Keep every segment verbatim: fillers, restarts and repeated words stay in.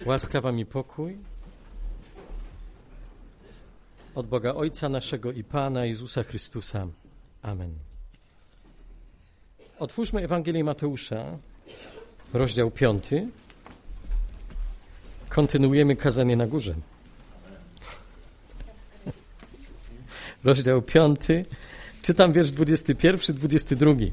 Łaska wam i pokój od Boga Ojca naszego i Pana Jezusa Chrystusa. Amen. Otwórzmy Ewangelię Mateusza, rozdział piąty. Kontynuujemy kazanie na górze. Rozdział piąty. Czytam wiersz dwudziesty pierwszy, dwudziesty drugi.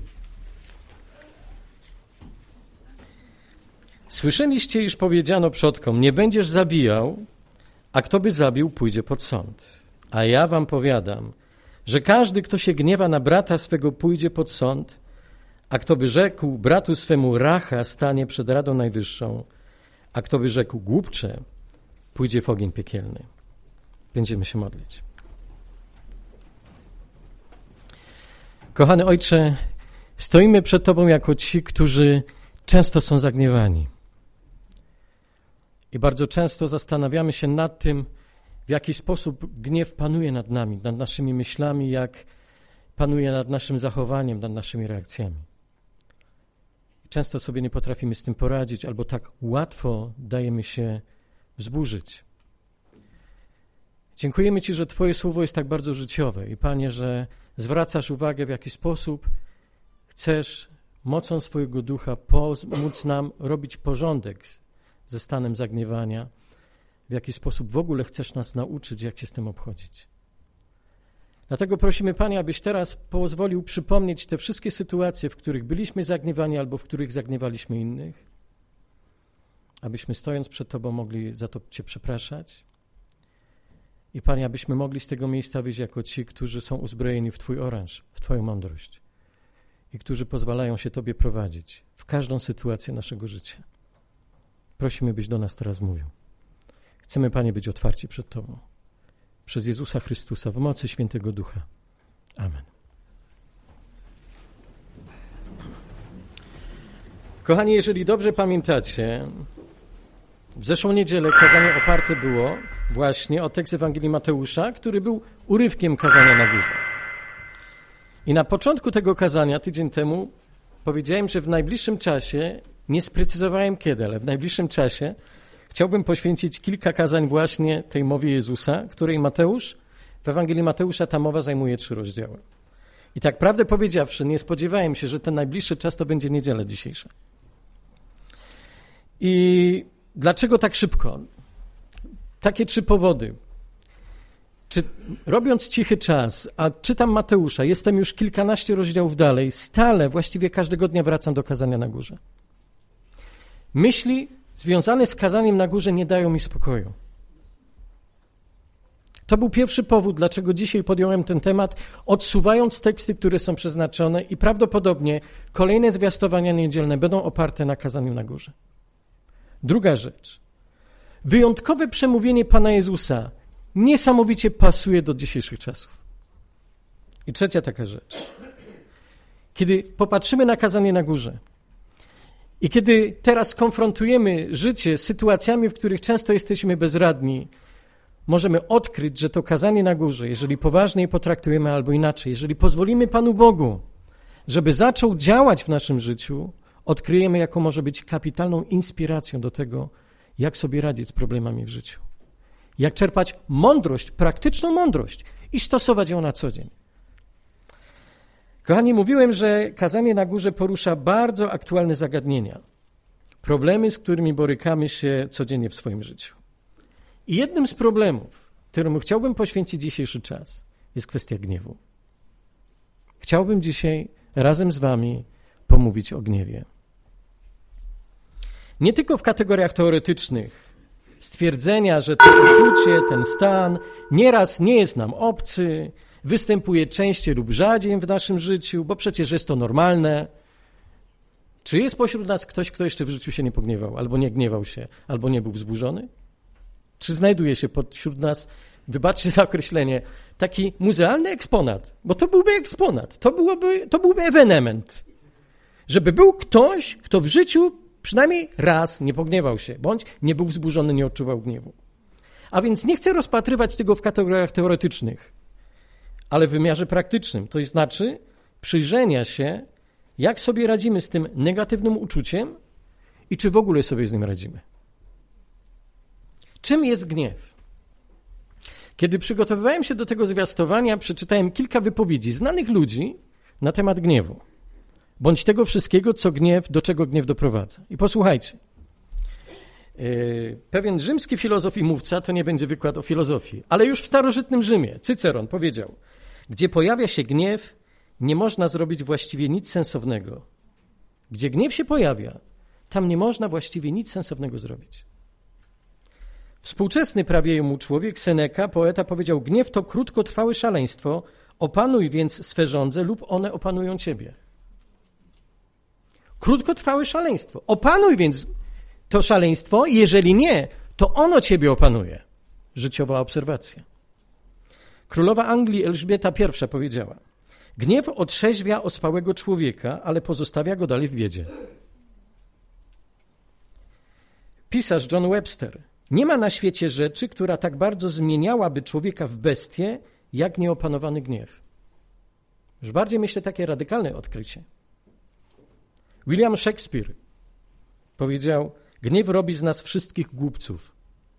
Słyszeliście, iż powiedziano przodkom, nie będziesz zabijał, a kto by zabił, pójdzie pod sąd. A ja wam powiadam, że każdy, kto się gniewa na brata swego, pójdzie pod sąd, a kto by rzekł bratu swemu racha, stanie przed Radą Najwyższą, a kto by rzekł głupcze, pójdzie w ogień piekielny. Będziemy się modlić. Kochany Ojcze, stoimy przed Tobą jako ci, którzy często są zagniewani. I bardzo często zastanawiamy się nad tym, w jaki sposób gniew panuje nad nami, nad naszymi myślami, jak panuje nad naszym zachowaniem, nad naszymi reakcjami. Często sobie nie potrafimy z tym poradzić, albo tak łatwo dajemy się wzburzyć. Dziękujemy Ci, że Twoje słowo jest tak bardzo życiowe i Panie, że zwracasz uwagę, w jaki sposób chcesz mocą swojego ducha pomóc nam robić porządek ze stanem zagniewania, w jaki sposób w ogóle chcesz nas nauczyć, jak się z tym obchodzić. Dlatego prosimy, Panie, abyś teraz pozwolił przypomnieć te wszystkie sytuacje, w których byliśmy zagniewani albo w których zagniewaliśmy innych, abyśmy stojąc przed Tobą mogli za to Cię przepraszać i, Panie, abyśmy mogli z tego miejsca wyjść jako ci, którzy są uzbrojeni w Twój oręż, w Twoją mądrość i którzy pozwalają się Tobie prowadzić w każdą sytuację naszego życia. Prosimy, byś do nas teraz mówił. Chcemy, Panie, być otwarci przed Tobą. Przez Jezusa Chrystusa, w mocy Świętego Ducha. Amen. Kochani, jeżeli dobrze pamiętacie, w zeszłą niedzielę kazanie oparte było właśnie o tekst Ewangelii Mateusza, który był urywkiem kazania na górze. I na początku tego kazania, tydzień temu, powiedziałem, że w najbliższym czasie, nie sprecyzowałem kiedy, ale w najbliższym czasie chciałbym poświęcić kilka kazań właśnie tej mowie Jezusa, której Mateusz, w Ewangelii Mateusza ta mowa zajmuje trzy rozdziały. I tak prawdę powiedziawszy, nie spodziewałem się, że ten najbliższy czas to będzie niedziela dzisiejsza. I dlaczego tak szybko? Takie trzy powody. Czy, robiąc cichy czas, a czytam Mateusza, jestem już kilkanaście rozdziałów dalej, stale, właściwie każdego dnia wracam do kazania na górze. Myśli związane z kazaniem na górze nie dają mi spokoju. To był pierwszy powód, dlaczego dzisiaj podjąłem ten temat, odsuwając teksty, które są przeznaczone i prawdopodobnie kolejne zwiastowania niedzielne będą oparte na kazaniu na górze. Druga rzecz. Wyjątkowe przemówienie Pana Jezusa niesamowicie pasuje do dzisiejszych czasów. I trzecia taka rzecz. Kiedy popatrzymy na kazanie na górze i kiedy teraz konfrontujemy życie z sytuacjami, w których często jesteśmy bezradni, możemy odkryć, że to kazanie na górze, jeżeli poważnie je potraktujemy albo inaczej, jeżeli pozwolimy Panu Bogu, żeby zaczął działać w naszym życiu, odkryjemy, jaką może być kapitalną inspiracją do tego, jak sobie radzić z problemami w życiu. Jak czerpać mądrość, praktyczną mądrość i stosować ją na co dzień. Kochani, mówiłem, że kazanie na górze porusza bardzo aktualne zagadnienia. Problemy, z którymi borykamy się codziennie w swoim życiu. I jednym z problemów, któremu chciałbym poświęcić dzisiejszy czas, jest kwestia gniewu. Chciałbym dzisiaj razem z wami pomówić o gniewie. Nie tylko w kategoriach teoretycznych, stwierdzenia, że to uczucie, ten stan nieraz nie jest nam obcy, występuje częściej lub rzadziej w naszym życiu, bo przecież jest to normalne. Czy jest pośród nas ktoś, kto jeszcze w życiu się nie pogniewał, albo nie gniewał się, albo nie był wzburzony? Czy znajduje się pośród nas, wybaczcie za określenie, taki muzealny eksponat? Bo to byłby eksponat, to, byłoby, to byłby ewenement. Żeby był ktoś, kto w życiu przynajmniej raz nie pogniewał się, bądź nie był wzburzony, nie odczuwał gniewu. A więc nie chcę rozpatrywać tego w kategoriach teoretycznych, ale w wymiarze praktycznym. To znaczy przyjrzenia się, jak sobie radzimy z tym negatywnym uczuciem i czy w ogóle sobie z nim radzimy. Czym jest gniew? Kiedy przygotowywałem się do tego zwiastowania, przeczytałem kilka wypowiedzi znanych ludzi na temat gniewu, bądź tego wszystkiego, co gniew, do czego gniew doprowadza. I posłuchajcie. Pewien rzymski filozof i mówca, to nie będzie wykład o filozofii, ale już w starożytnym Rzymie Cyceron powiedział, gdzie pojawia się gniew, nie można zrobić właściwie nic sensownego. Gdzie gniew się pojawia, tam nie można właściwie nic sensownego zrobić. Współczesny prawie jemu człowiek, Seneca, poeta, powiedział, gniew to krótkotrwałe szaleństwo, opanuj więc swe żądze lub one opanują ciebie. Krótkotrwałe szaleństwo. Opanuj więc to szaleństwo, jeżeli nie, to ono ciebie opanuje. Życiowa obserwacja. Królowa Anglii Elżbieta I powiedziała, gniew otrzeźwia ospałego człowieka, ale pozostawia go dalej w biedzie. Pisarz John Webster, nie ma na świecie rzeczy, która tak bardzo zmieniałaby człowieka w bestię, jak nieopanowany gniew. Już bardziej myślę takie radykalne odkrycie. William Shakespeare powiedział, gniew robi z nas wszystkich głupców.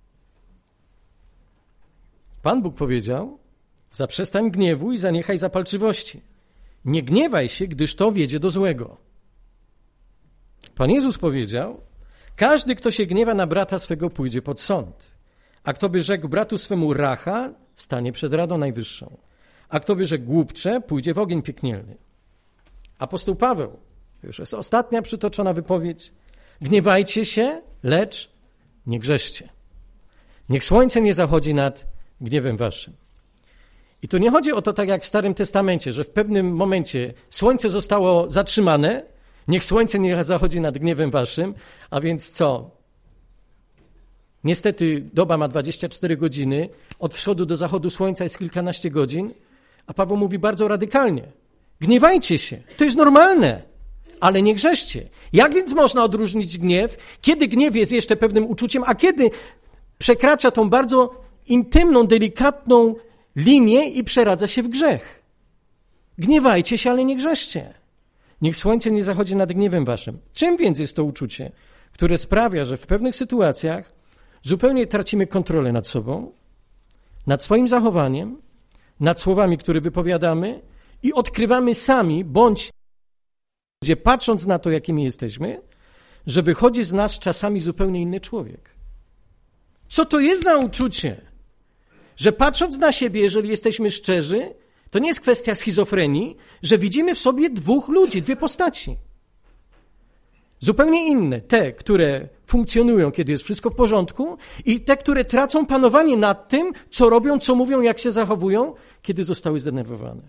Pan Bóg powiedział, zaprzestań gniewu i zaniechaj zapalczywości. Nie gniewaj się, gdyż to wiedzie do złego. Pan Jezus powiedział, każdy, kto się gniewa na brata swego, pójdzie pod sąd. A kto by rzekł bratu swemu racha, stanie przed Radą Najwyższą. A kto by rzekł głupcze, pójdzie w ogień piekielny. Apostoł Paweł, to już jest ostatnia przytoczona wypowiedź, gniewajcie się, lecz nie grzeszcie. Niech słońce nie zachodzi nad gniewem waszym. I tu nie chodzi o to tak jak w Starym Testamencie, że w pewnym momencie słońce zostało zatrzymane, niech słońce nie zachodzi nad gniewem waszym, a więc co? Niestety doba ma dwadzieścia cztery godziny, od wschodu do zachodu słońca jest kilkanaście godzin, a Paweł mówi bardzo radykalnie. Gniewajcie się, to jest normalne, ale nie grzeszcie. Jak więc można odróżnić gniew, kiedy gniew jest jeszcze pewnym uczuciem, a kiedy przekracza tą bardzo intymną, delikatną linię i przeradza się w grzech? Gniewajcie się, ale nie grzeszcie. Niech słońce nie zachodzi nad gniewem waszym. Czym więc jest to uczucie, które sprawia, że w pewnych sytuacjach zupełnie tracimy kontrolę nad sobą, nad swoim zachowaniem, nad słowami, które wypowiadamy i odkrywamy sami, bądź gdzie patrząc na to, jakimi jesteśmy, że wychodzi z nas czasami zupełnie inny człowiek. Co to jest za uczucie? Że patrząc na siebie, jeżeli jesteśmy szczerzy, to nie jest kwestia schizofrenii, że widzimy w sobie dwóch ludzi, dwie postaci. Zupełnie inne. Te, które funkcjonują, kiedy jest wszystko w porządku i te, które tracą panowanie nad tym, co robią, co mówią, jak się zachowują, kiedy zostały zdenerwowane.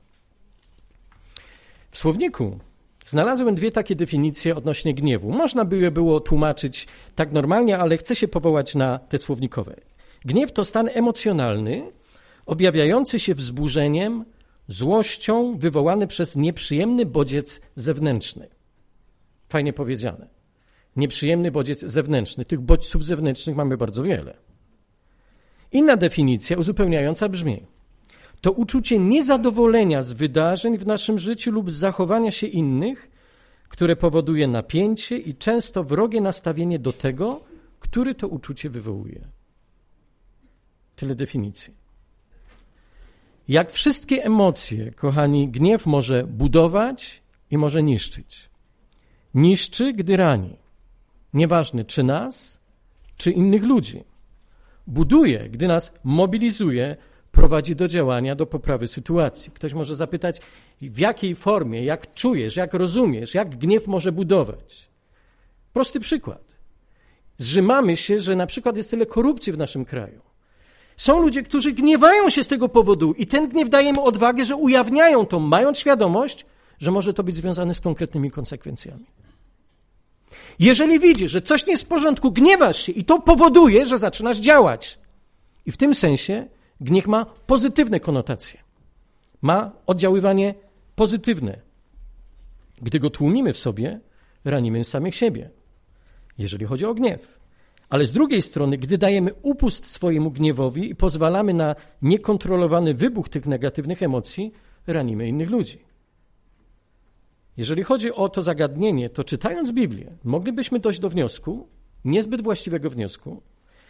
W słowniku znalazłem dwie takie definicje odnośnie gniewu. Można by je było tłumaczyć tak normalnie, ale chcę się powołać na te słownikowe. Gniew to stan emocjonalny, objawiający się wzburzeniem, złością, wywołany przez nieprzyjemny bodziec zewnętrzny. Fajnie powiedziane. Nieprzyjemny bodziec zewnętrzny. Tych bodźców zewnętrznych mamy bardzo wiele. Inna definicja uzupełniająca brzmi: to uczucie niezadowolenia z wydarzeń w naszym życiu lub z zachowania się innych, które powoduje napięcie i często wrogie nastawienie do tego, który to uczucie wywołuje. Tyle definicji. Jak wszystkie emocje, kochani, gniew może budować i może niszczyć. Niszczy, gdy rani. Nieważne, czy nas, czy innych ludzi. Buduje, gdy nas mobilizuje, prowadzi do działania, do poprawy sytuacji. Ktoś może zapytać, w jakiej formie, jak czujesz, jak rozumiesz, jak gniew może budować. Prosty przykład. Zrzymamy się, że na przykład jest tyle korupcji w naszym kraju. Są ludzie, którzy gniewają się z tego powodu i ten gniew daje im odwagę, że ujawniają to, mając świadomość, że może to być związane z konkretnymi konsekwencjami. Jeżeli widzisz, że coś nie jest w porządku, gniewasz się i to powoduje, że zaczynasz działać. I w tym sensie gniew ma pozytywne konotacje. Ma oddziaływanie pozytywne. Gdy go tłumimy w sobie, ranimy samych siebie, jeżeli chodzi o gniew. Ale z drugiej strony, gdy dajemy upust swojemu gniewowi i pozwalamy na niekontrolowany wybuch tych negatywnych emocji, ranimy innych ludzi. Jeżeli chodzi o to zagadnienie, to czytając Biblię, moglibyśmy dojść do wniosku, niezbyt właściwego wniosku,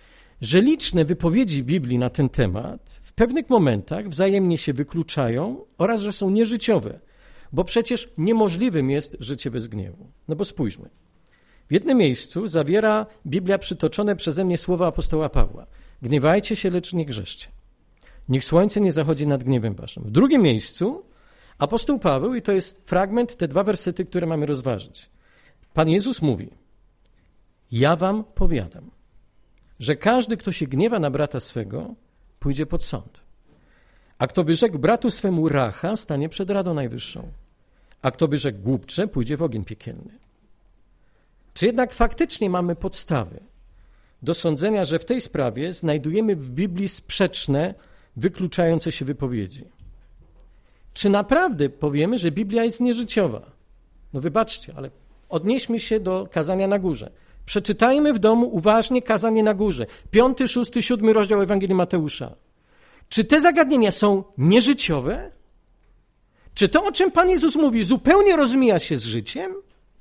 że liczne wypowiedzi Biblii na ten temat w pewnych momentach wzajemnie się wykluczają oraz, że są nieżyciowe, bo przecież niemożliwym jest życie bez gniewu. No bo spójrzmy. W jednym miejscu zawiera Biblia przytoczone przeze mnie słowa apostoła Pawła. Gniewajcie się, lecz nie grzeszcie. Niech słońce nie zachodzi nad gniewem waszym. W drugim miejscu apostoł Paweł, i to jest fragment, te dwa wersety, które mamy rozważyć. Pan Jezus mówi, ja wam powiadam, że każdy, kto się gniewa na brata swego, pójdzie pod sąd. A kto by rzekł bratu swemu racha, stanie przed Radą Najwyższą. A kto by rzekł głupcze, pójdzie w ogień piekielny. Czy jednak faktycznie mamy podstawy do sądzenia, że w tej sprawie znajdujemy w Biblii sprzeczne, wykluczające się wypowiedzi? Czy naprawdę powiemy, że Biblia jest nieżyciowa? No wybaczcie, ale odnieśmy się do kazania na górze. Przeczytajmy w domu uważnie kazanie na górze. Piąty, szósty, siódmy rozdział Ewangelii Mateusza. Czy te zagadnienia są nieżyciowe? Czy to, o czym Pan Jezus mówi, zupełnie rozmija się z życiem?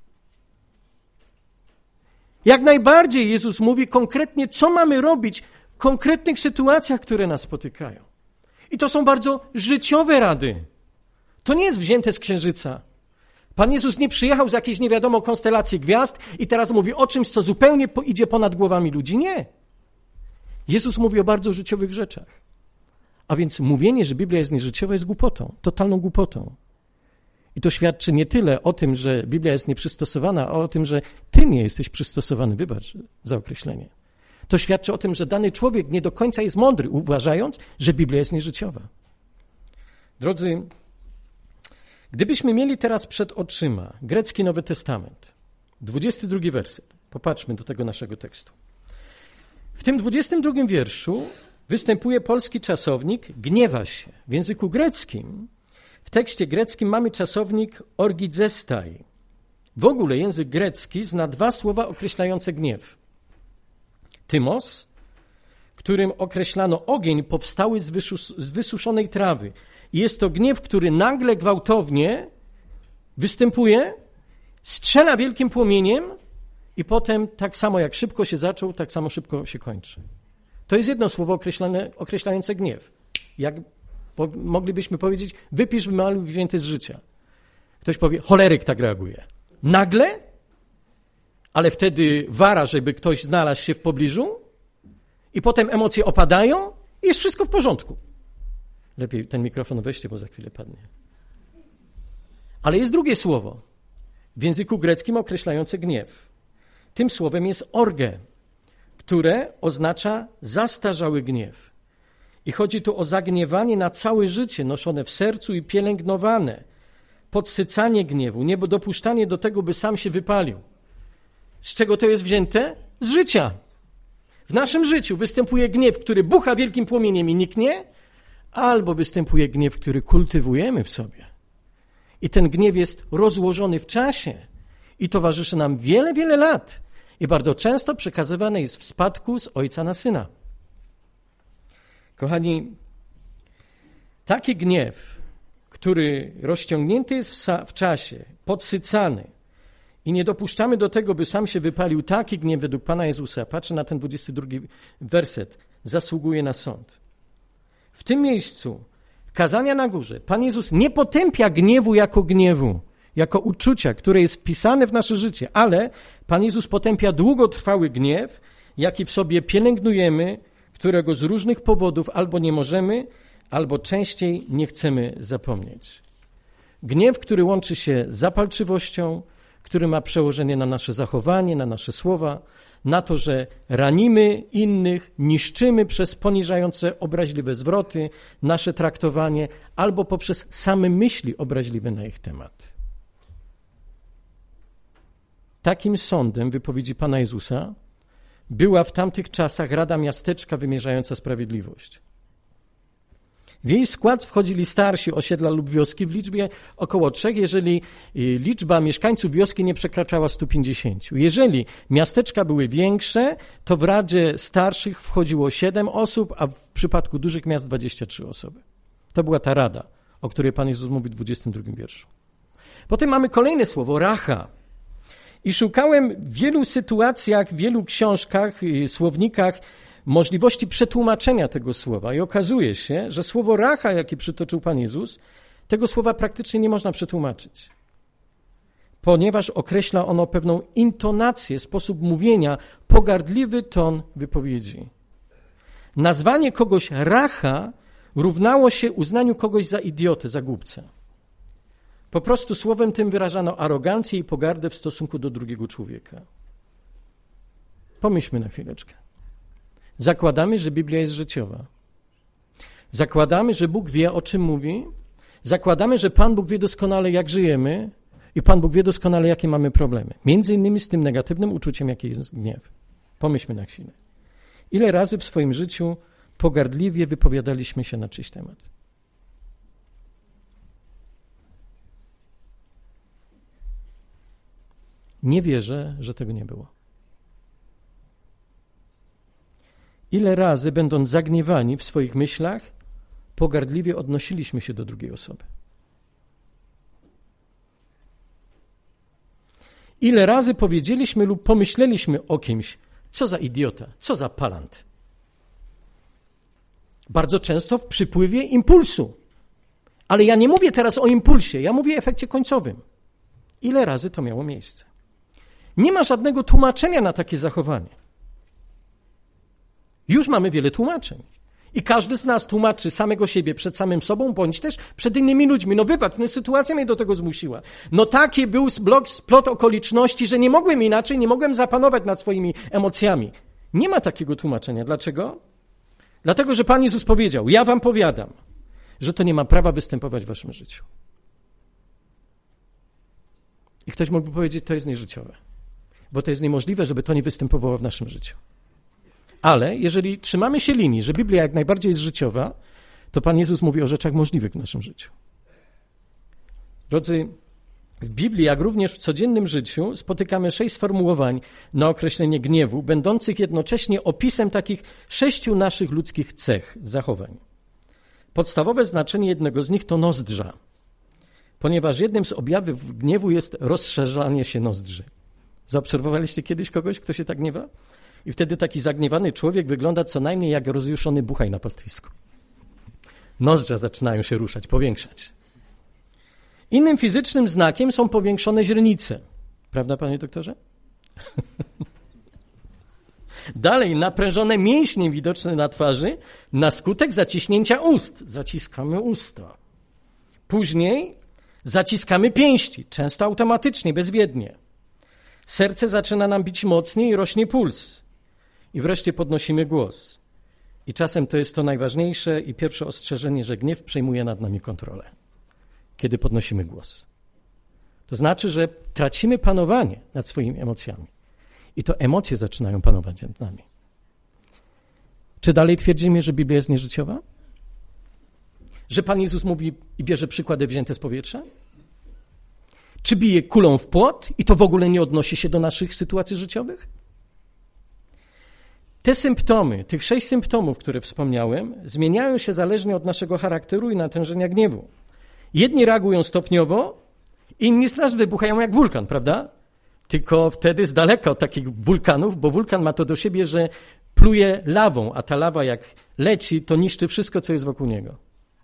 Jak najbardziej Jezus mówi konkretnie, co mamy robić w konkretnych sytuacjach, które nas spotykają. I to są bardzo życiowe rady. To nie jest wzięte z księżyca. Pan Jezus nie przyjechał z jakiejś nie wiadomo konstelacji gwiazd i teraz mówi o czymś, co zupełnie po, idzie ponad głowami ludzi. Nie. Jezus mówi o bardzo życiowych rzeczach. A więc mówienie, że Biblia jest nieżyciowa, jest głupotą, totalną głupotą. I to świadczy nie tyle o tym, że Biblia jest nieprzystosowana, a o tym, że ty nie jesteś przystosowany, wybacz za określenie. To świadczy o tym, że dany człowiek nie do końca jest mądry, uważając, że Biblia jest nieżyciowa. Drodzy, gdybyśmy mieli teraz przed oczyma grecki Nowy Testament, dwudziesty drugi werset, popatrzmy do tego naszego tekstu. W tym dwudziestym drugim wierszu występuje polski czasownik gniewa się. W języku greckim, w tekście greckim mamy czasownik orgizestai. W ogóle język grecki zna dwa słowa określające gniew. Tymos, którym określano ogień powstały z, wysus- z wysuszonej trawy. I jest to gniew, który nagle, gwałtownie występuje, strzela wielkim płomieniem i potem tak samo jak szybko się zaczął, tak samo szybko się kończy. To jest jedno słowo określające gniew. Jak po, moglibyśmy powiedzieć, wypisz wymaluj wzięty z życia. Ktoś powie, choleryk tak reaguje. Nagle, ale wtedy wara, żeby ktoś znalazł się w pobliżu i potem emocje opadają i jest wszystko w porządku. Lepiej ten mikrofon weźcie, bo za chwilę padnie. Ale jest drugie słowo w języku greckim określające gniew. Tym słowem jest orge, które oznacza zastarzały gniew. I chodzi tu o zagniewanie na całe życie, noszone w sercu i pielęgnowane, podsycanie gniewu, niedopuszczanie do tego, by sam się wypalił. Z czego to jest wzięte? Z życia. W naszym życiu występuje gniew, który bucha wielkim płomieniem i niknie, albo występuje gniew, który kultywujemy w sobie. I ten gniew jest rozłożony w czasie i towarzyszy nam wiele, wiele lat. I bardzo często przekazywany jest w spadku z ojca na syna. Kochani, taki gniew, który rozciągnięty jest w, w czasie, podsycany i nie dopuszczamy do tego, by sam się wypalił, taki gniew według Pana Jezusa, patrzę na ten dwudziesty drugi werset, zasługuje na sąd. W tym miejscu kazania na górze Pan Jezus nie potępia gniewu jako gniewu, jako uczucia, które jest wpisane w nasze życie, ale Pan Jezus potępia długotrwały gniew, jaki w sobie pielęgnujemy, którego z różnych powodów albo nie możemy, albo częściej nie chcemy zapomnieć. Gniew, który łączy się z zapalczywością, który ma przełożenie na nasze zachowanie, na nasze słowa, na to, że ranimy innych, niszczymy przez poniżające, obraźliwe zwroty, nasze traktowanie, albo poprzez same myśli obraźliwe na ich temat. Takim sądem wypowiedzi Pana Jezusa była w tamtych czasach Rada Miasteczka wymierzająca sprawiedliwość. W jej skład wchodzili starsi osiedla lub wioski w liczbie około trzech, jeżeli liczba mieszkańców wioski nie przekraczała stu pięćdziesięciu. Jeżeli miasteczka były większe, to w Radzie Starszych wchodziło siedem osób, a w przypadku dużych miast dwadzieścia trzy osoby. To była ta rada, o której Pan Jezus mówi w dwudziestym drugim wierszu. Potem mamy kolejne słowo, racha. I szukałem w wielu sytuacjach, w wielu książkach, słownikach możliwości przetłumaczenia tego słowa i okazuje się, że słowo racha, jakie przytoczył Pan Jezus, tego słowa praktycznie nie można przetłumaczyć, ponieważ określa ono pewną intonację, sposób mówienia, pogardliwy ton wypowiedzi. Nazwanie kogoś racha równało się uznaniu kogoś za idiotę, za głupca. Po prostu słowem tym wyrażano arogancję i pogardę w stosunku do drugiego człowieka. Pomyślmy na chwileczkę. Zakładamy, że Biblia jest życiowa. Zakładamy, że Bóg wie, o czym mówi. Zakładamy, że Pan Bóg wie doskonale, jak żyjemy i Pan Bóg wie doskonale, jakie mamy problemy. Między innymi z tym negatywnym uczuciem, jakie jest gniew. Pomyślmy na chwilę. Ile razy w swoim życiu pogardliwie wypowiadaliśmy się na czyjś temat? Nie wierzę, że tego nie było. Ile razy, będąc zagniewani w swoich myślach, pogardliwie odnosiliśmy się do drugiej osoby? Ile razy powiedzieliśmy lub pomyśleliśmy o kimś, co za idiota, co za palant? Bardzo często w przypływie impulsu. Ale ja nie mówię teraz o impulsie, ja mówię o efekcie końcowym. Ile razy to miało miejsce? Nie ma żadnego tłumaczenia na takie zachowanie. Już mamy wiele tłumaczeń. I każdy z nas tłumaczy samego siebie przed samym sobą, bądź też przed innymi ludźmi. No wybacz, no sytuacja mnie do tego zmusiła. No taki był splot, splot okoliczności, że nie mogłem inaczej, nie mogłem zapanować nad swoimi emocjami. Nie ma takiego tłumaczenia. Dlaczego? Dlatego, że Pan Jezus powiedział, ja wam powiadam, że to nie ma prawa występować w waszym życiu. I ktoś mógłby powiedzieć, to jest nieżyciowe. Bo to jest niemożliwe, żeby to nie występowało w naszym życiu. Ale jeżeli trzymamy się linii, że Biblia jak najbardziej jest życiowa, to Pan Jezus mówi o rzeczach możliwych w naszym życiu. Drodzy, w Biblii, jak również w codziennym życiu spotykamy sześć sformułowań na określenie gniewu, będących jednocześnie opisem takich sześciu naszych ludzkich cech, zachowań. Podstawowe znaczenie jednego z nich to nozdrza, ponieważ jednym z objawów gniewu jest rozszerzanie się nozdrzy. Zaobserwowaliście kiedyś kogoś, kto się tak gniewa? I wtedy taki zagniewany człowiek wygląda co najmniej jak rozjuszony buchaj na pastwisku. Nozdrza zaczynają się ruszać, powiększać. Innym fizycznym znakiem są powiększone źrenice. Prawda, panie doktorze? Dalej, naprężone mięśnie widoczne na twarzy na skutek zaciśnięcia ust. Zaciskamy usta. Później zaciskamy pięści, często automatycznie, bezwiednie. Serce zaczyna nam bić mocniej i rośnie puls. I wreszcie podnosimy głos. I czasem to jest to najważniejsze i pierwsze ostrzeżenie, że gniew przejmuje nad nami kontrolę. Kiedy podnosimy głos. To znaczy, że tracimy panowanie nad swoimi emocjami. I to emocje zaczynają panować nad nami. Czy dalej twierdzimy, że Biblia jest nieżyciowa? Że Pan Jezus mówi i bierze przykłady wzięte z powietrza? Czy bije kulą w płot i to w ogóle nie odnosi się do naszych sytuacji życiowych? Te symptomy, tych sześć symptomów, które wspomniałem, zmieniają się zależnie od naszego charakteru i natężenia gniewu. Jedni reagują stopniowo, inni z nas wybuchają jak wulkan, prawda? Tylko wtedy z daleka od takich wulkanów, bo wulkan ma to do siebie, że pluje lawą, a ta lawa jak leci, to niszczy wszystko, co jest wokół niego.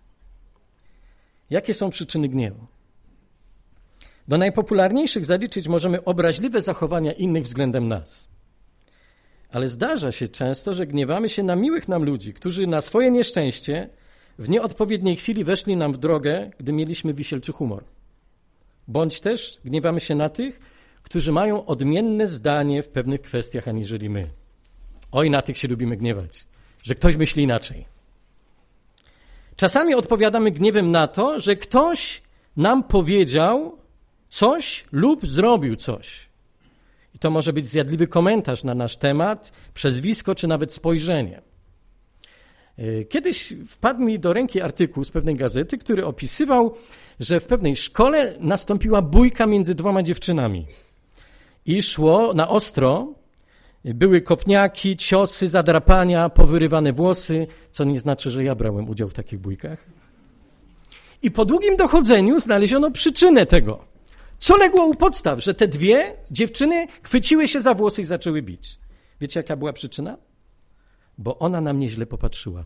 Jakie są przyczyny gniewu? Do najpopularniejszych zaliczyć możemy obraźliwe zachowania innych względem nas. Ale zdarza się często, że gniewamy się na miłych nam ludzi, którzy na swoje nieszczęście w nieodpowiedniej chwili weszli nam w drogę, gdy mieliśmy wisielczy humor. Bądź też gniewamy się na tych, którzy mają odmienne zdanie w pewnych kwestiach aniżeli my. Oj, na tych się lubimy gniewać, że ktoś myśli inaczej. Czasami odpowiadamy gniewem na to, że ktoś nam powiedział coś lub zrobił coś. I to może być zjadliwy komentarz na nasz temat, przezwisko czy nawet spojrzenie. Kiedyś wpadł mi do ręki artykuł z pewnej gazety, który opisywał, że w pewnej szkole nastąpiła bójka między dwoma dziewczynami. I szło na ostro, były kopniaki, ciosy, zadrapania, powyrywane włosy, co nie znaczy, że ja brałem udział w takich bójkach. I po długim dochodzeniu znaleziono przyczynę tego. Co legło u podstaw, że te dwie dziewczyny chwyciły się za włosy i zaczęły bić. Wiecie, jaka była przyczyna? bo ona na mnie źle popatrzyła.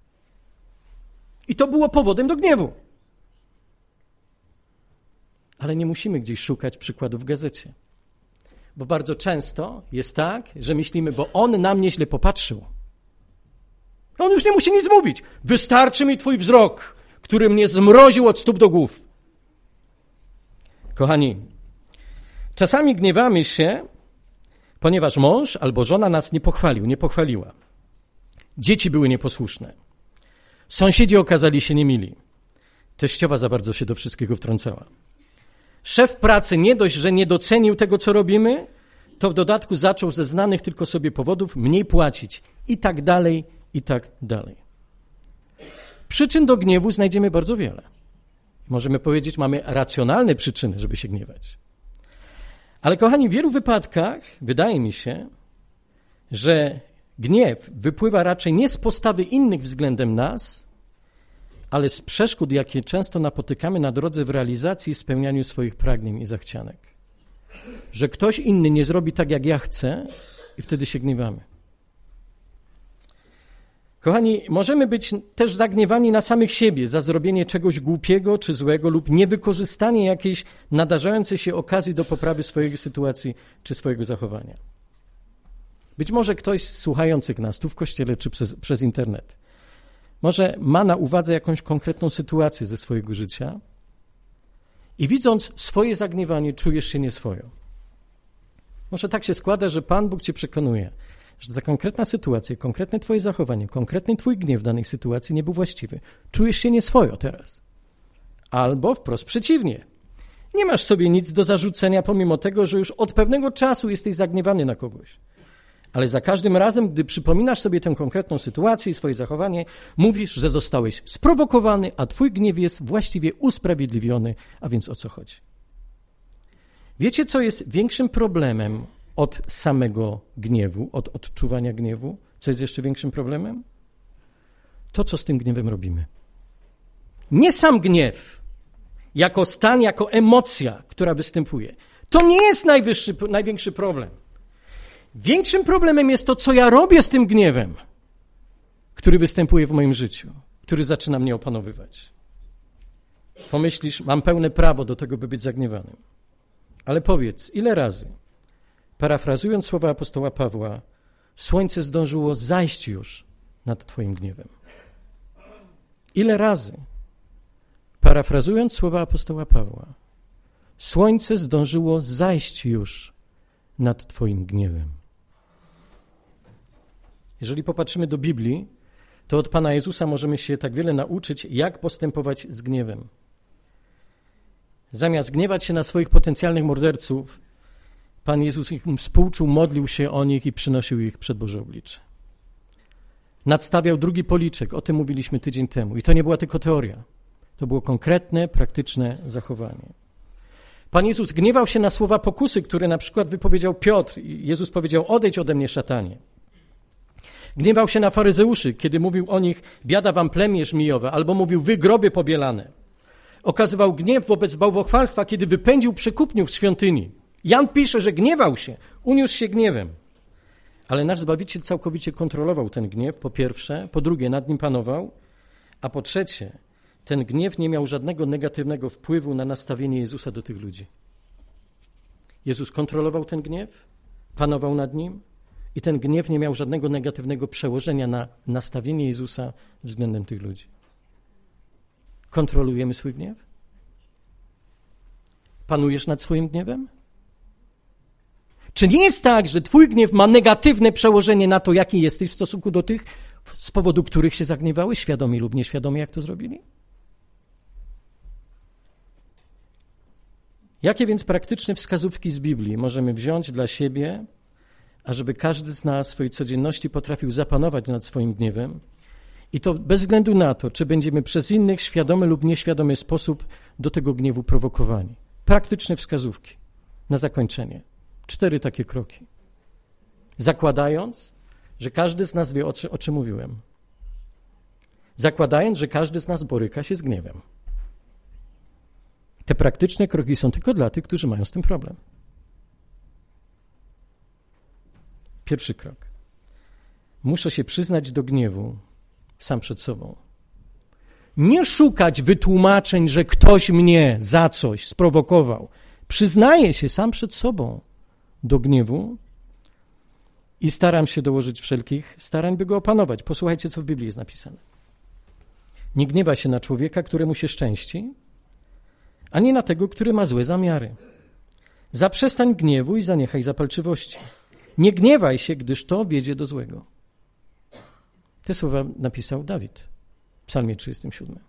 I to było powodem do gniewu. Ale nie musimy gdzieś szukać przykładów w gazecie. Bo bardzo często jest tak, że myślimy, bo on na mnie źle popatrzył. On już nie musi nic mówić. Wystarczy mi twój wzrok, który mnie zmroził od stóp do głów. Kochani, czasami gniewamy się, ponieważ mąż albo żona nas nie pochwalił, nie pochwaliła. Dzieci były nieposłuszne. Sąsiedzi okazali się niemili. Teściowa za bardzo się do wszystkiego wtrącała. Szef pracy nie dość, że nie docenił tego, co robimy, to w dodatku zaczął ze znanych tylko sobie powodów mniej płacić. I tak dalej, i tak dalej. Przyczyn do gniewu znajdziemy bardzo wiele. Możemy powiedzieć, mamy racjonalne przyczyny, żeby się gniewać. Ale kochani, w wielu wypadkach wydaje mi się, że gniew wypływa raczej nie z postawy innych względem nas, ale z przeszkód, jakie często napotykamy na drodze w realizacji i spełnianiu swoich pragnień i zachcianek. Że ktoś inny nie zrobi tak, jak ja chcę i wtedy się gniewamy. Kochani, możemy być też zagniewani na samych siebie za zrobienie czegoś głupiego czy złego lub niewykorzystanie jakiejś nadarzającej się okazji do poprawy swojej sytuacji czy swojego zachowania. Być może ktoś z słuchających nas tu w kościele czy przez, przez internet może ma na uwadze jakąś konkretną sytuację ze swojego życia i widząc swoje zagniewanie czujesz się nieswojo. Może tak się składa, że Pan Bóg cię przekonuje, że ta konkretna sytuacja, konkretne twoje zachowanie, konkretny twój gniew w danej sytuacji nie był właściwy. Czujesz się nieswojo teraz. Albo wprost przeciwnie. Nie masz sobie nic do zarzucenia, pomimo tego, że już od pewnego czasu jesteś zagniewany na kogoś. Ale za każdym razem, gdy przypominasz sobie tę konkretną sytuację i swoje zachowanie, mówisz, że zostałeś sprowokowany, a twój gniew jest właściwie usprawiedliwiony. A więc o co chodzi? Wiecie, co jest większym problemem od samego gniewu, od odczuwania gniewu? Co jest jeszcze większym problemem? To, co z tym gniewem robimy. Nie sam gniew, jako stan, jako emocja, która występuje. To nie jest najwyższy, największy problem. Większym problemem jest to, co ja robię z tym gniewem, który występuje w moim życiu, który zaczyna mnie opanowywać. Pomyślisz, mam pełne prawo do tego, by być zagniewanym. Ale powiedz, ile razy, parafrazując słowa apostoła Pawła, słońce zdążyło zajść już nad twoim gniewem? Ile razy, parafrazując słowa apostoła Pawła, słońce zdążyło zajść już nad twoim gniewem? Jeżeli popatrzymy do Biblii, to od Pana Jezusa możemy się tak wiele nauczyć, jak postępować z gniewem. Zamiast gniewać się na swoich potencjalnych morderców, Pan Jezus ich współczuł, modlił się o nich i przynosił ich przed Boże oblicze. Nadstawiał drugi policzek, o tym mówiliśmy tydzień temu. I to nie była tylko teoria. To było konkretne, praktyczne zachowanie. Pan Jezus gniewał się na słowa pokusy, które na przykład wypowiedział Piotr. Jezus powiedział, odejdź ode mnie, szatanie. Gniewał się na faryzeuszy, kiedy mówił o nich, biada wam plemię żmijowe, albo mówił, wy groby pobielane. Okazywał gniew wobec bałwochwalstwa, kiedy wypędził przekupniów z świątyni. Jan pisze, że gniewał się, uniósł się gniewem. Ale nasz Zbawiciel całkowicie kontrolował ten gniew, po pierwsze, po drugie, nad nim panował, a po trzecie, ten gniew nie miał żadnego negatywnego wpływu na nastawienie Jezusa do tych ludzi. Jezus kontrolował ten gniew, panował nad nim i ten gniew nie miał żadnego negatywnego przełożenia na nastawienie Jezusa względem tych ludzi. Kontrolujemy swój gniew? Panujesz nad swoim gniewem? Czy nie jest tak, że twój gniew ma negatywne przełożenie na to, jaki jesteś w stosunku do tych, z powodu których się zagniewałeś, świadomie lub nieświadomie, jak to zrobili? Jakie więc praktyczne wskazówki z Biblii możemy wziąć dla siebie, ażeby każdy z nas w swojej codzienności potrafił zapanować nad swoim gniewem i to bez względu na to, czy będziemy przez innych świadomy lub nieświadomy sposób do tego gniewu prowokowani. Praktyczne wskazówki na zakończenie. Cztery takie kroki. Zakładając, że każdy z nas wie, o, czy, o czym mówiłem. Zakładając, że każdy z nas boryka się z gniewem. Te praktyczne kroki są tylko dla tych, którzy mają z tym problem. Pierwszy krok. muszę się przyznać do gniewu sam przed sobą. Nie szukać wytłumaczeń, że ktoś mnie za coś sprowokował. Przyznaję się sam przed sobą do gniewu i staram się dołożyć wszelkich starań, by go opanować. Posłuchajcie, co w Biblii jest napisane. Nie gniewa się na człowieka, któremu się szczęści, ani na tego, który ma złe zamiary. Zaprzestań gniewu i zaniechaj zapalczywości. Nie gniewaj się, gdyż to wiedzie do złego. Te słowa napisał Dawid w Psalmie trzydziestym siódmym.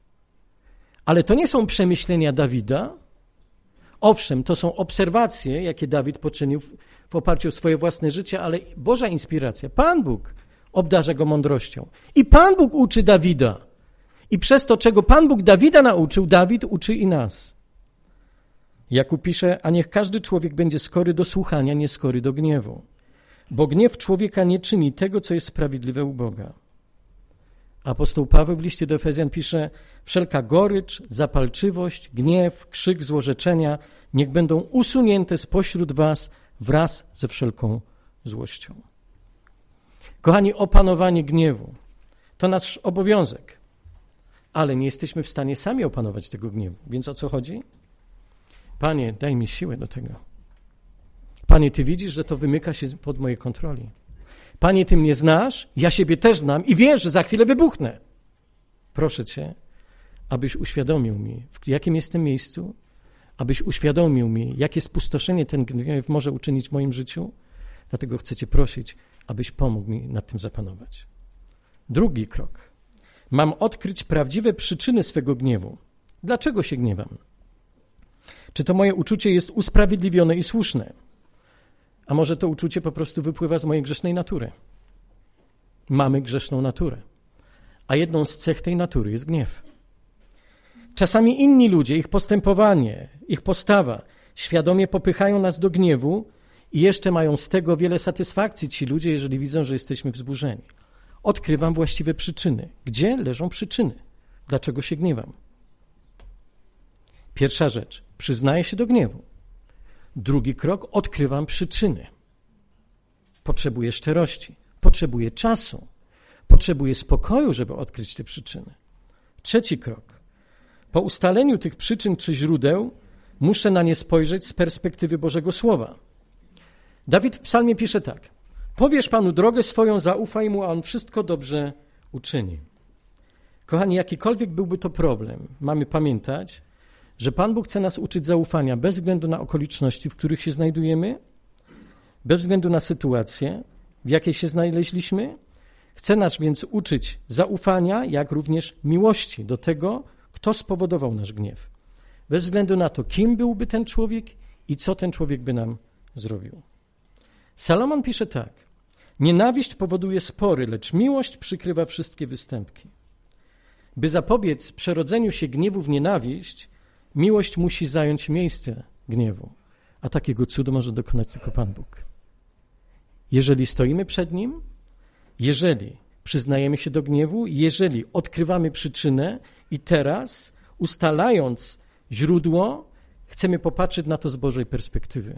Ale to nie są przemyślenia Dawida. Owszem, to są obserwacje, jakie Dawid poczynił w, w oparciu o swoje własne życie, ale Boża inspiracja. Pan Bóg obdarza go mądrością. I Pan Bóg uczy Dawida. I przez to, czego Pan Bóg Dawida nauczył, Dawid uczy i nas. Jakub pisze, a niech każdy człowiek będzie skory do słuchania, nie skory do gniewu. Bo gniew człowieka nie czyni tego, co jest sprawiedliwe u Boga. Apostoł Paweł w liście do Efezjan pisze, wszelka gorycz, zapalczywość, gniew, krzyk złorzeczenia niech będą usunięte spośród was wraz ze wszelką złością. Kochani, opanowanie gniewu to nasz obowiązek, ale nie jesteśmy w stanie sami opanować tego gniewu. Więc o co chodzi? Panie, daj mi siłę do tego. Panie, Ty widzisz, że to wymyka się pod mojej kontroli. Panie, Ty mnie znasz, ja siebie też znam i wiesz, że za chwilę wybuchnę. Proszę Cię, abyś uświadomił mi, w jakim jestem miejscu, abyś uświadomił mi, jakie spustoszenie ten gniew może uczynić w moim życiu. Dlatego chcę Cię prosić, abyś pomógł mi nad tym zapanować. Drugi krok. Mam odkryć prawdziwe przyczyny swego gniewu. Dlaczego się gniewam? Czy to moje uczucie jest usprawiedliwione i słuszne? A może to uczucie po prostu wypływa z mojej grzesznej natury? Mamy grzeszną naturę, a jedną z cech tej natury jest gniew. Czasami inni ludzie, ich postępowanie, ich postawa świadomie popychają nas do gniewu i jeszcze mają z tego wiele satysfakcji ci ludzie, jeżeli widzą, że jesteśmy wzburzeni. Odkrywam właściwe przyczyny. Gdzie leżą przyczyny? Dlaczego się gniewam? Pierwsza rzecz. Przyznaję się do gniewu. Drugi krok. Odkrywam przyczyny. Potrzebuję szczerości. Potrzebuję czasu. Potrzebuję spokoju, żeby odkryć te przyczyny. Trzeci krok. Po ustaleniu tych przyczyn czy źródeł muszę na nie spojrzeć z perspektywy Bożego Słowa. Dawid w psalmie pisze tak. Powiesz Panu drogę swoją, zaufaj Mu, a On wszystko dobrze uczyni. Kochani, jakikolwiek byłby to problem, mamy pamiętać, że Pan Bóg chce nas uczyć zaufania bez względu na okoliczności, w których się znajdujemy, bez względu na sytuację, w jakiej się znaleźliśmy. Chce nas więc uczyć zaufania, jak również miłości do tego, kto spowodował nasz gniew. Bez względu na to, kim byłby ten człowiek i co ten człowiek by nam zrobił. Salomon pisze tak. Nienawiść powoduje spory, lecz miłość przykrywa wszystkie występki. By zapobiec przerodzeniu się gniewu w nienawiść, miłość musi zająć miejsce gniewu, a takiego cudu może dokonać tylko Pan Bóg. Jeżeli stoimy przed Nim, jeżeli przyznajemy się do gniewu, jeżeli odkrywamy przyczynę i teraz, ustalając źródło, chcemy popatrzeć na to z Bożej perspektywy.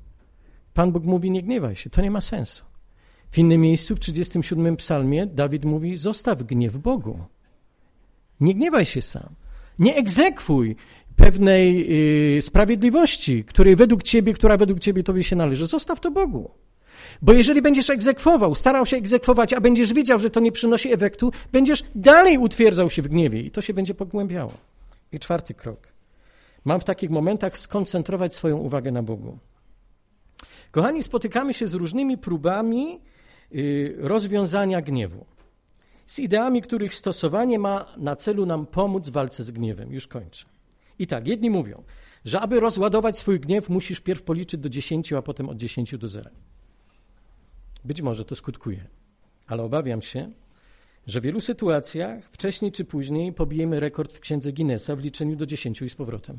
Pan Bóg mówi, nie gniewaj się, to nie ma sensu. W innym miejscu, w trzydziestym siódmym psalmie, Dawid mówi, zostaw gniew Bogu. Nie gniewaj się sam. Nie egzekwuj pewnej y, sprawiedliwości, której według ciebie, która według ciebie tobie się należy. Zostaw to Bogu. Bo jeżeli będziesz egzekwował, starał się egzekwować, a będziesz wiedział, że to nie przynosi efektu, będziesz dalej utwierdzał się w gniewie i to się będzie pogłębiało. I czwarty krok. Mam w takich momentach skoncentrować swoją uwagę na Bogu. Kochani, spotykamy się z różnymi próbami y, rozwiązania gniewu. Z ideami, których stosowanie ma na celu nam pomóc w walce z gniewem. Już kończę. I tak, jedni mówią, że aby rozładować swój gniew, musisz pierw policzyć do dziesięciu, a potem od dziesięciu do zera. Być może to skutkuje, ale obawiam się, że w wielu sytuacjach wcześniej czy później pobijemy rekord w księdze Guinnessa w liczeniu do dziesięciu i z powrotem.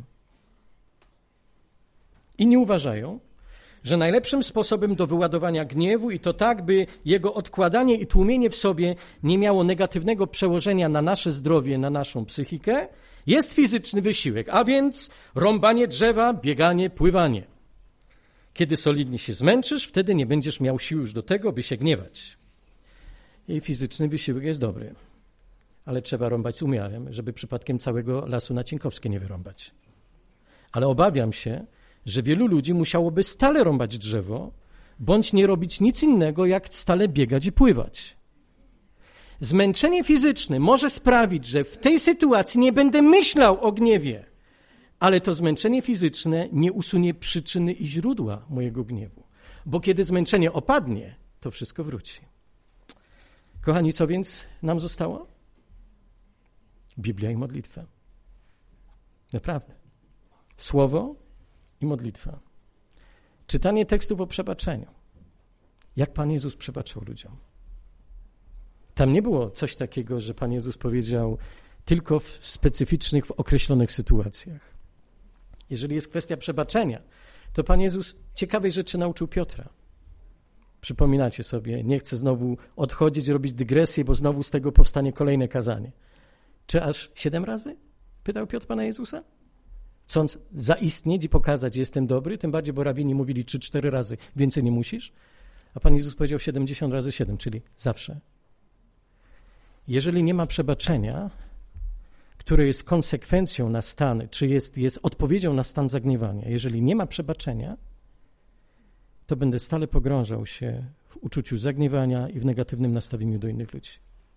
Inni uważają, że najlepszym sposobem do wyładowania gniewu i to tak, by jego odkładanie i tłumienie w sobie nie miało negatywnego przełożenia na nasze zdrowie, na naszą psychikę, jest fizyczny wysiłek, a więc rąbanie drzewa, bieganie, pływanie. Kiedy solidnie się zmęczysz, wtedy nie będziesz miał sił już do tego, by się gniewać. I fizyczny wysiłek jest dobry, ale trzeba rąbać z umiarem, żeby przypadkiem całego lasu na Cienkowskie nie wyrąbać. Ale obawiam się, że wielu ludzi musiałoby stale rąbać drzewo, bądź nie robić nic innego, jak stale biegać i pływać. Zmęczenie fizyczne może sprawić, że w tej sytuacji nie będę myślał o gniewie, ale to zmęczenie fizyczne nie usunie przyczyny i źródła mojego gniewu. Bo kiedy zmęczenie opadnie, to wszystko wróci. Kochani, co więc nam zostało? Biblia i modlitwa. Naprawdę. Słowo i modlitwa. Czytanie tekstów o przebaczeniu. Jak Pan Jezus przebaczał ludziom. Tam nie było coś takiego, że Pan Jezus powiedział tylko w specyficznych, w określonych sytuacjach. Jeżeli jest kwestia przebaczenia, to Pan Jezus ciekawej rzeczy nauczył Piotra. Przypominacie sobie, nie chcę znowu odchodzić, robić dygresję, bo znowu z tego powstanie kolejne kazanie. Czy aż siedem razy? Pytał Piotr Pana Jezusa. Chcąc zaistnieć i pokazać, że jestem dobry, tym bardziej, bo rabini mówili trzy, cztery razy, więcej nie musisz. A Pan Jezus powiedział siedemdziesiąt razy siedem, czyli zawsze. Jeżeli nie ma przebaczenia, które jest konsekwencją na stan, czy jest, jest odpowiedzią na stan zagniewania, jeżeli nie ma przebaczenia, to będę stale pogrążał się w uczuciu zagniewania i w negatywnym nastawieniu do innych ludzi.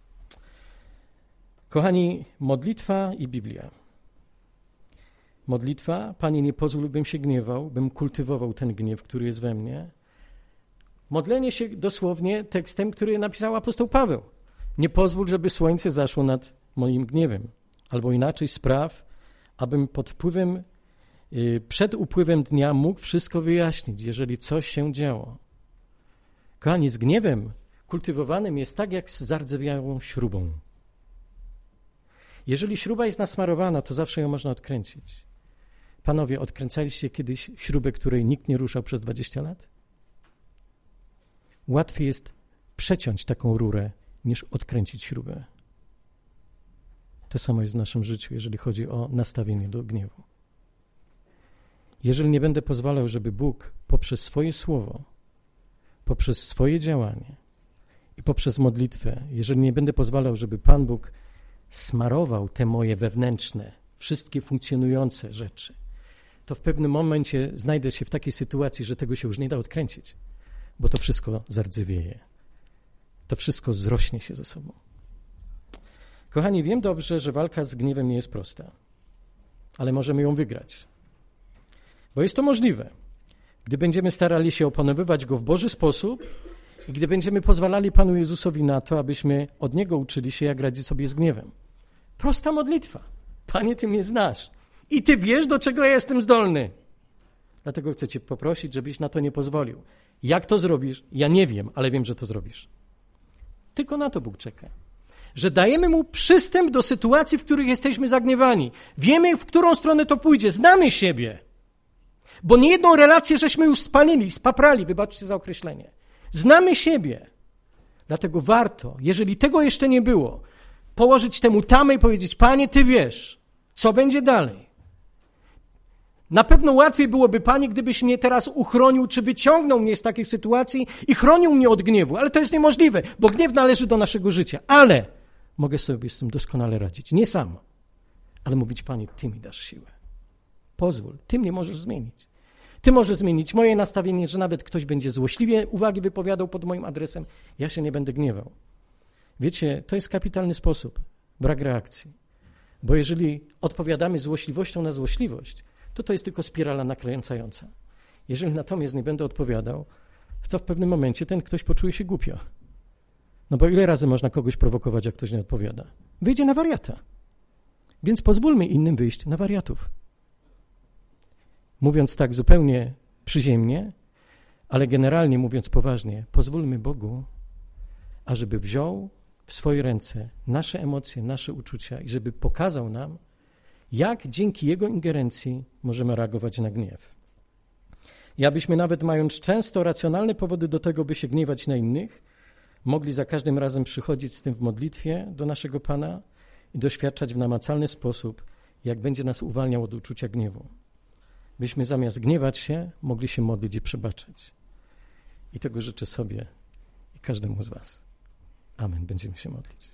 Kochani, modlitwa i Biblia. Modlitwa, Panie, nie pozwól, bym się gniewał, bym kultywował ten gniew, który jest we mnie. Modlenie się dosłownie tekstem, który napisał apostoł Paweł. Nie pozwól, żeby słońce zaszło nad moim gniewem. Albo inaczej spraw, abym pod wpływem, przed upływem dnia mógł wszystko wyjaśnić, jeżeli coś się działo. Kochani, z gniewem kultywowanym jest tak, jak z zardzewiałą śrubą. Jeżeli śruba jest nasmarowana, to zawsze ją można odkręcić. Panowie, odkręcaliście kiedyś śrubę, której nikt nie ruszał przez dwadzieścia lat? Łatwiej jest przeciąć taką rurę, niż odkręcić śrubę. To samo jest w naszym życiu, jeżeli chodzi o nastawienie do gniewu. Jeżeli nie będę pozwalał, żeby Bóg poprzez swoje słowo, poprzez swoje działanie i poprzez modlitwę, jeżeli nie będę pozwalał, żeby Pan Bóg smarował te moje wewnętrzne, wszystkie funkcjonujące rzeczy, to w pewnym momencie znajdę się w takiej sytuacji, że tego się już nie da odkręcić, bo to wszystko zardzewieje. To wszystko zrośnie się ze sobą. Kochani, wiem dobrze, że walka z gniewem nie jest prosta, ale możemy ją wygrać. Bo jest to możliwe, gdy będziemy starali się opanowywać go w Boży sposób i gdy będziemy pozwalali Panu Jezusowi na to, abyśmy od Niego uczyli się, jak radzić sobie z gniewem. Prosta modlitwa. Panie, Ty mnie znasz i Ty wiesz, do czego ja jestem zdolny. Dlatego chcę Cię poprosić, żebyś na to nie pozwolił. Jak to zrobisz? Ja nie wiem, ale wiem, że to zrobisz. Tylko na to Bóg czeka. Że dajemy Mu przystęp do sytuacji, w których jesteśmy zagniewani. Wiemy, w którą stronę to pójdzie. Znamy siebie. Bo niejedną relację żeśmy już spalili, spaprali, wybaczcie za określenie. Znamy siebie. Dlatego warto, jeżeli tego jeszcze nie było, położyć temu tamę i powiedzieć, Panie, Ty wiesz, co będzie dalej. Na pewno łatwiej byłoby, Panie, gdybyś mnie teraz uchronił, czy wyciągnął mnie z takiej sytuacji i chronił mnie od gniewu. Ale to jest niemożliwe, bo gniew należy do naszego życia. Ale mogę sobie z tym doskonale radzić. Nie sam, ale mówić, Panie, Ty mi dasz siłę. Pozwól, Ty mnie możesz zmienić. Ty możesz zmienić moje nastawienie, że nawet ktoś będzie złośliwie uwagi wypowiadał pod moim adresem. Ja się nie będę gniewał. Wiecie, to jest kapitalny sposób. Brak reakcji. Bo jeżeli odpowiadamy złośliwością na złośliwość, to to jest tylko spirala nakręcająca. Jeżeli natomiast nie będę odpowiadał, to w pewnym momencie ten ktoś poczuje się głupio. No bo ile razy można kogoś prowokować, jak ktoś nie odpowiada? Wyjdzie na wariata. Więc pozwólmy innym wyjść na wariatów. Mówiąc tak zupełnie przyziemnie, ale generalnie mówiąc poważnie, pozwólmy Bogu, ażeby wziął w swoje ręce nasze emocje, nasze uczucia i żeby pokazał nam, jak dzięki Jego ingerencji możemy reagować na gniew. I abyśmy nawet mając często racjonalne powody do tego, by się gniewać na innych, mogli za każdym razem przychodzić z tym w modlitwie do naszego Pana i doświadczać w namacalny sposób, jak będzie nas uwalniał od uczucia gniewu. Byśmy zamiast gniewać się, mogli się modlić i przebaczyć. I tego życzę sobie i każdemu z was. Amen. Będziemy się modlić.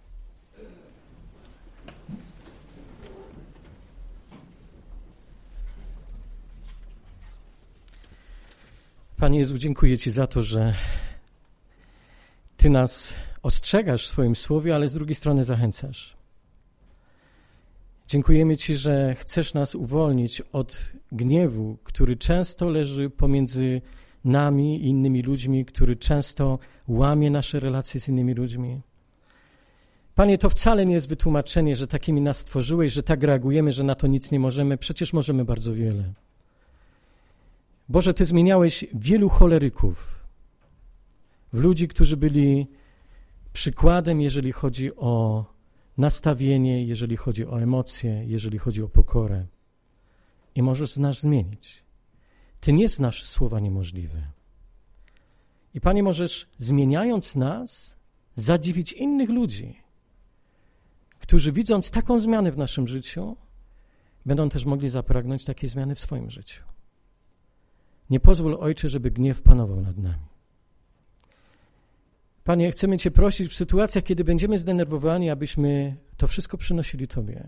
Panie Jezu, dziękuję Ci za to, że Ty nas ostrzegasz w swoim słowie, ale z drugiej strony zachęcasz. Dziękujemy Ci, że chcesz nas uwolnić od gniewu, który często leży pomiędzy nami i innymi ludźmi, który często łamie nasze relacje z innymi ludźmi. Panie, to wcale nie jest wytłumaczenie, że takimi nas stworzyłeś, że tak reagujemy, że na to nic nie możemy. Przecież możemy bardzo wiele. Boże, Ty zmieniałeś wielu choleryków w ludzi, którzy byli przykładem, jeżeli chodzi o nastawienie, jeżeli chodzi o emocje, jeżeli chodzi o pokorę. I możesz nas zmienić. Ty nie znasz słowa niemożliwe. I Panie, możesz, zmieniając nas, zadziwić innych ludzi, którzy widząc taką zmianę w naszym życiu, będą też mogli zapragnąć takiej zmiany w swoim życiu. Nie pozwól, Ojcze, żeby gniew panował nad nami. Panie, chcemy Cię prosić w sytuacjach, kiedy będziemy zdenerwowani, abyśmy to wszystko przynosili Tobie.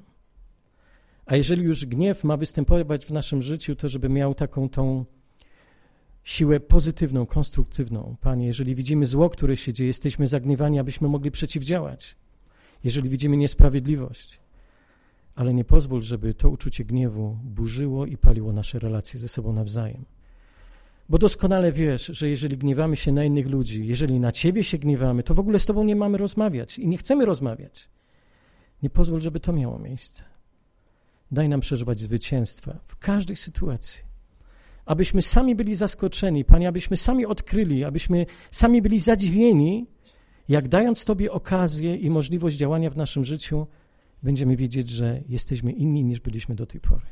A jeżeli już gniew ma występować w naszym życiu, to żeby miał taką tą siłę pozytywną, konstruktywną. Panie, jeżeli widzimy zło, które się dzieje, jesteśmy zagniewani, abyśmy mogli przeciwdziałać. Jeżeli widzimy niesprawiedliwość. Ale nie pozwól, żeby to uczucie gniewu burzyło i paliło nasze relacje ze sobą nawzajem. Bo doskonale wiesz, że jeżeli gniewamy się na innych ludzi, jeżeli na Ciebie się gniewamy, to w ogóle z Tobą nie mamy rozmawiać i nie chcemy rozmawiać. Nie pozwól, żeby to miało miejsce. Daj nam przeżywać zwycięstwa w każdej sytuacji. Abyśmy sami byli zaskoczeni, Panie, abyśmy sami odkryli, abyśmy sami byli zadziwieni, jak dając Tobie okazję i możliwość działania w naszym życiu, będziemy wiedzieć, że jesteśmy inni niż byliśmy do tej pory.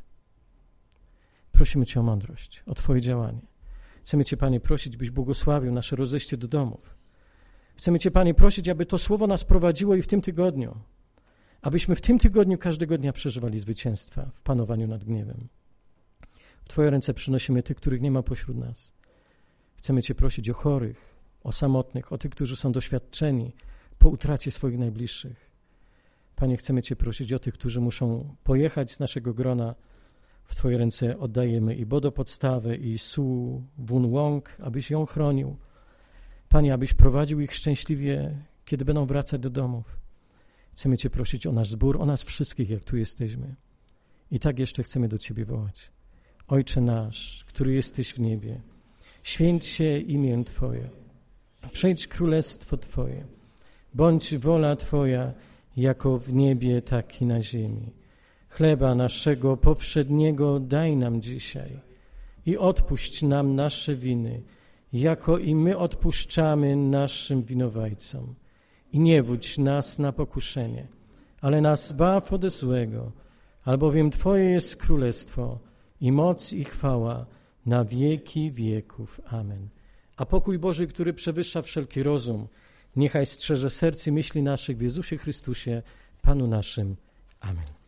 Prosimy Cię o mądrość, o Twoje działanie. Chcemy Cię, Panie, prosić, byś błogosławił nasze rozejście do domów. Chcemy Cię, Panie, prosić, aby to słowo nas prowadziło i w tym tygodniu, abyśmy w tym tygodniu każdego dnia przeżywali zwycięstwa w panowaniu nad gniewem. W Twoje ręce przynosimy tych, których nie ma pośród nas. Chcemy Cię prosić o chorych, o samotnych, o tych, którzy są doświadczeni po utracie swoich najbliższych. Panie, chcemy Cię prosić o tych, którzy muszą pojechać z naszego grona. W Twoje ręce oddajemy i Bodo Podstawę, i Su Wun Wong, abyś ją chronił. Panie, abyś prowadził ich szczęśliwie, kiedy będą wracać do domów. Chcemy Cię prosić o nasz zbór, o nas wszystkich, jak tu jesteśmy. I tak jeszcze chcemy do Ciebie wołać. Ojcze nasz, który jesteś w niebie, święć się imię Twoje. Przyjdź królestwo Twoje. Bądź wola Twoja, jako w niebie, tak i na ziemi. Chleba naszego powszedniego daj nam dzisiaj i odpuść nam nasze winy, jako i my odpuszczamy naszym winowajcom. I nie wódź nas na pokuszenie, ale nas zbaw ode złego, albowiem Twoje jest królestwo i moc i chwała na wieki wieków. Amen. A pokój Boży, który przewyższa wszelki rozum, niechaj strzeże serc i myśli naszych w Jezusie Chrystusie, Panu naszym. Amen.